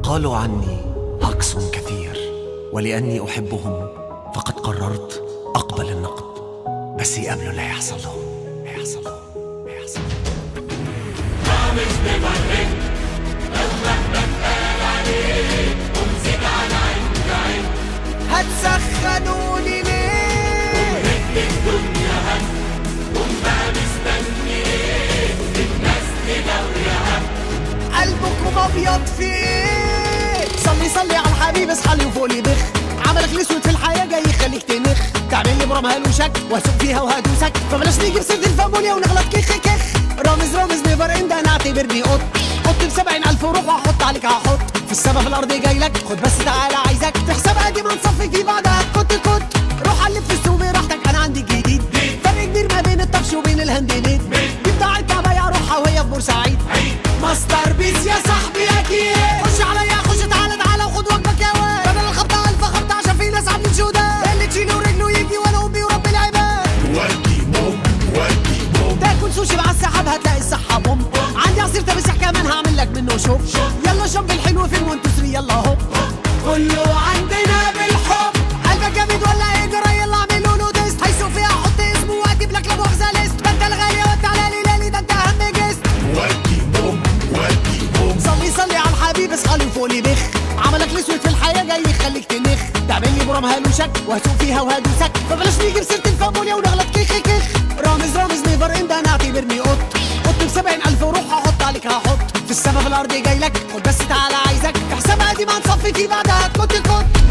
قالوا عني هجص كثير، ولأني أحبهم فقد قررت أقبل النقد، بس يقابلوا اللي هيحصل لهم. مش بمرك لو مهما اتقال عليك ومسك على عين هتسخنوني ليه؟ ومهد الدنيا هد وما مستني ايه؟ الناس تدوريها قلبكم ابيض في ايه؟ صلي على الحبيب اصحى وفوق لي بخ، عملك الاسود في الحياه جاي يخليك تنخ، تعمل لي برام هلوشك وهسوق فيها وهدوسك، فبلاش نيجي بسيره الفاموليا ونغلط كخ. رامز نيفر اند، انا اعتبرني قط ب70,000 روح واحط عليك هحط في السما في الارض جاي لك، خد بس تعالى عايزك في حساب قديم هنصفي فيه بعدها كت روح قلب في السوق براحتك، انا عندي جديد فرق كبير ما بين الطفش وبين الهندليت، دي بتاعت تعبية روحها وهي في بورسعيد، ماستر بيس يا صاحبي اكيد، خش عليا خش تعالى وخد وجبك يا واد، بدل الخبطه 1000 خبطه عشان في ناس عاملين شهداء، اللي تشيله ورجله يجي وانا امي ورب العباد، ودي بوم تاكل سوشي مع السحاب هتلاقي الصحة بوم، عندي عصير تمسح كمان هعمل لك منه شوب، يلا شوب الحلو فين 1 2 3 يلا هوب، كله عندنا بالحب، قلبك جامد ولا ايه جرى يلا اعملوا له تيست، هيسوق فيها احط اسمه واجيب لك لا مؤاخذة ليست، ده انت الغالية وانت على ليلالي ده انت اهم جست، ودي بوم صلي على الحبيب اصحى وفوق لي بخ، عملك الاسود في الحياة جاي يخليك تنخ، تعمل لي برام هلوشك وهسوق فيها وهدوسك، فبلاش نيجي بسيرة الفاموليا ونغلط كخ. رامز نيفر اند، انا اعتبرني قط ب70,000 روح هحط عليك هحط في السما في الارض جاي لك، خد بس تعالى عايزك في حساب قديم هنصفي فيه بعدها كت